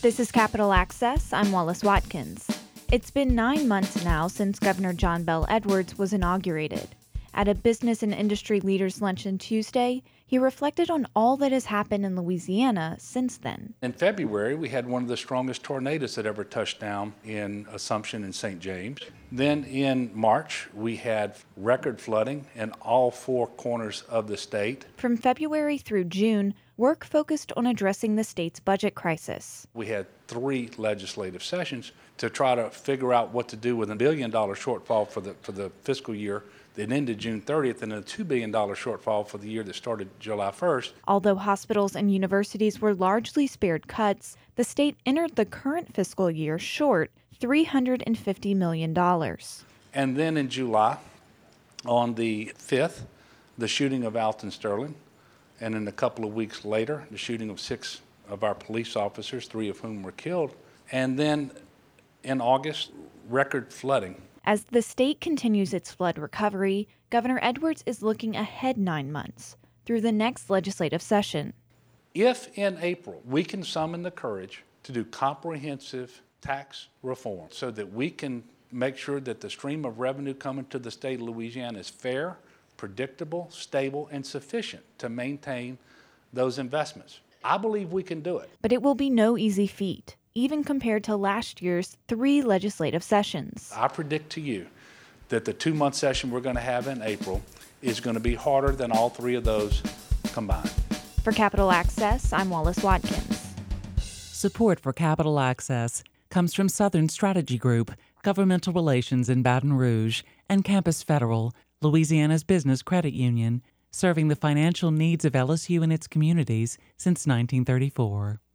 This is Capital Access. I'm Wallace Watkins. It's been 9 months now since Governor John Bel Edwards was inaugurated. At a business and industry leaders luncheon Tuesday, he reflected on all that has happened in Louisiana since then. In February, we had one of the strongest tornadoes that ever touched down in Assumption and St. James. Then in March, we had record flooding in all four corners of the state. From February through June, work focused on addressing the state's budget crisis. We had 3 legislative sessions to try to figure out what to do with a $1 billion shortfall for the fiscal year that ended June 30th and a $2 billion shortfall for the year that started July 1st. Although hospitals and universities were largely spared cuts, the state entered the current fiscal year short $350 million. And then in July, on the 5th, the shooting of Alton Sterling, and then a couple of weeks later, the shooting of 6 of our police officers, 3 of whom were killed. And then in August, record flooding. As the state continues its flood recovery, Governor Edwards is looking ahead 9 months through the next legislative session. If in April we can summon the courage to do comprehensive tax reform so that we can make sure that the stream of revenue coming to the state of Louisiana is fair, predictable, stable, and sufficient to maintain those investments, I believe we can do it. But it will be no easy feat, even compared to last year's 3 legislative sessions. I predict to you that the 2-month session we're going to have in April is going to be harder than all 3 of those combined. For Capital Access, I'm Wallace Watkins. Support for Capital Access comes from Southern Strategy Group, Governmental Relations in Baton Rouge, and Campus Federal, Louisiana's business credit union, serving the financial needs of LSU and its communities since 1934.